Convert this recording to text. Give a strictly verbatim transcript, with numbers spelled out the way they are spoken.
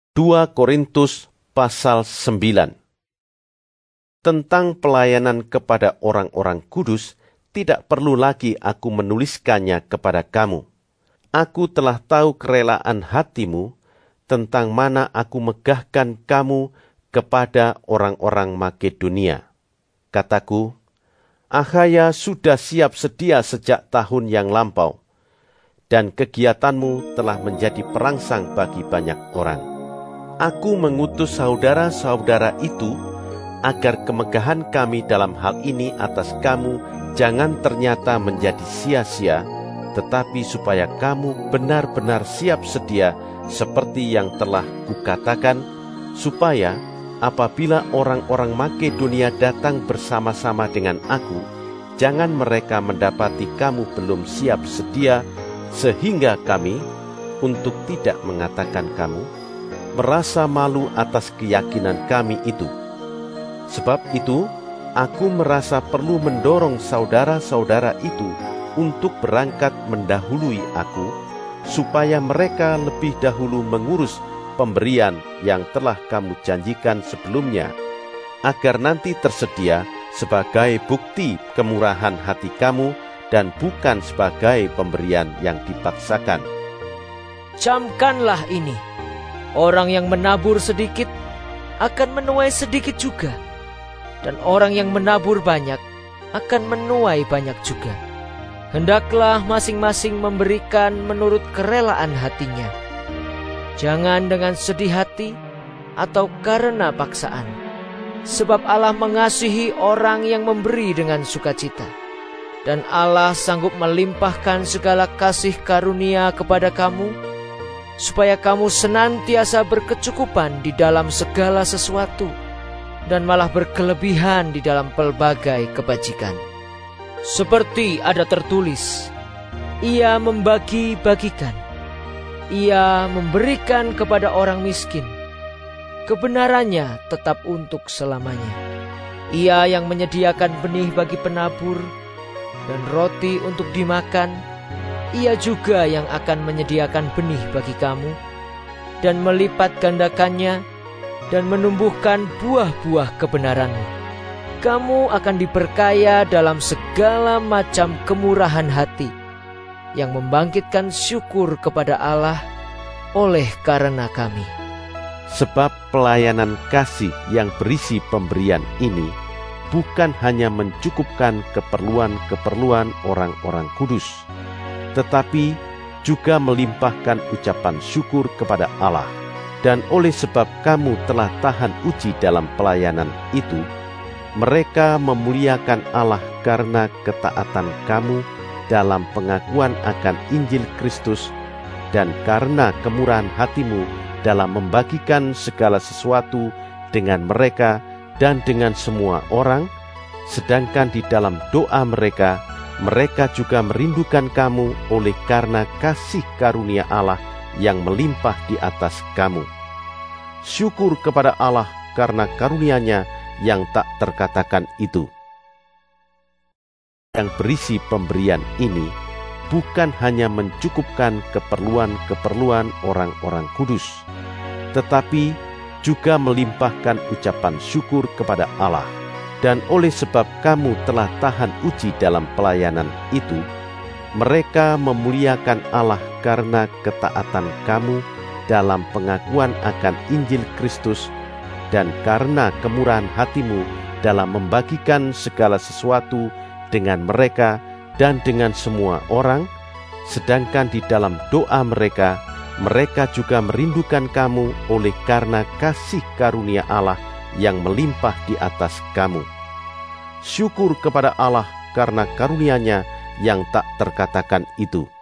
dua Korintus pasal sembilan. Tentang pelayanan kepada orang-orang kudus, tidak perlu lagi aku menuliskannya kepada kamu. Aku telah tahu kerelaan hatimu, tentang mana aku megahkan kamu kepada orang-orang Makedonia. Kataku, Akhaya sudah siap sedia sejak tahun yang lampau, dan kegiatanmu telah menjadi perangsang bagi banyak orang. Aku mengutus saudara-saudara itu agar kemegahan kami dalam hal ini atas kamu jangan ternyata menjadi sia-sia, tetapi supaya kamu benar-benar siap sedia seperti yang telah kukatakan, supaya apabila orang-orang Makedonia datang bersama-sama dengan aku, jangan mereka mendapati kamu belum siap sedia, sehingga kami, untuk tidak mengatakan kamu, merasa malu atas keyakinan kami itu. Sebab itu, aku merasa perlu mendorong saudara-saudara itu untuk berangkat mendahului aku, supaya mereka lebih dahulu mengurus pemberian yang telah kamu janjikan sebelumnya, agar nanti tersedia sebagai bukti kemurahan hati kamu dan bukan sebagai pemberian yang dipaksakan. Camkanlah ini, orang yang menabur sedikit akan menuai sedikit juga, dan orang yang menabur banyak akan menuai banyak juga. Hendaklah masing-masing memberikan menurut kerelaan hatinya, jangan dengan sedih hati atau karena paksaan, sebab Allah mengasihi orang yang memberi dengan sukacita. Dan Allah sanggup melimpahkan segala kasih karunia kepada kamu, supaya kamu senantiasa berkecukupan di dalam segala sesuatu, dan malah berkelebihan di dalam pelbagai kebajikan. Seperti ada tertulis, Ia membagi-bagikan, Ia memberikan kepada orang miskin. Kebenarannya tetap untuk selamanya. Ia yang menyediakan benih bagi penabur dan roti untuk dimakan, Ia juga yang akan menyediakan benih bagi kamu dan melipat gandakannya dan menumbuhkan buah-buah kebenaranmu. Kamu akan diperkaya dalam segala macam kemurahan hati yang membangkitkan syukur kepada Allah oleh karena kami. Sebab pelayanan kasih yang berisi pemberian ini bukan hanya mencukupkan keperluan-keperluan orang-orang kudus, tetapi juga melimpahkan ucapan syukur kepada Allah. Dan oleh sebab kamu telah tahan uji dalam pelayanan itu, mereka memuliakan Allah karena ketaatan kamu dalam pengakuan akan Injil Kristus, dan karena kemurahan hatimu dalam membagikan segala sesuatu dengan mereka dan dengan semua orang, sedangkan di dalam doa mereka, mereka juga merindukan kamu oleh karena kasih karunia Allah yang melimpah di atas kamu. Syukur kepada Allah karena karunia-Nya yang tak terkatakan itu. Yang berisi pemberian ini bukan hanya mencukupkan keperluan-keperluan orang-orang kudus, tetapi juga melimpahkan ucapan syukur kepada Allah. Dan oleh sebab kamu telah tahan uji dalam pelayanan itu, mereka memuliakan Allah karena ketaatan kamu dalam pengakuan akan Injil Kristus, dan karena kemurahan hatimu dalam membagikan segala sesuatu dengan mereka dan dengan semua orang, sedangkan di dalam doa mereka, mereka juga merindukan kamu oleh karena kasih karunia Allah yang melimpah di atas kamu. Syukur kepada Allah karena karunia-Nya yang tak terkatakan itu.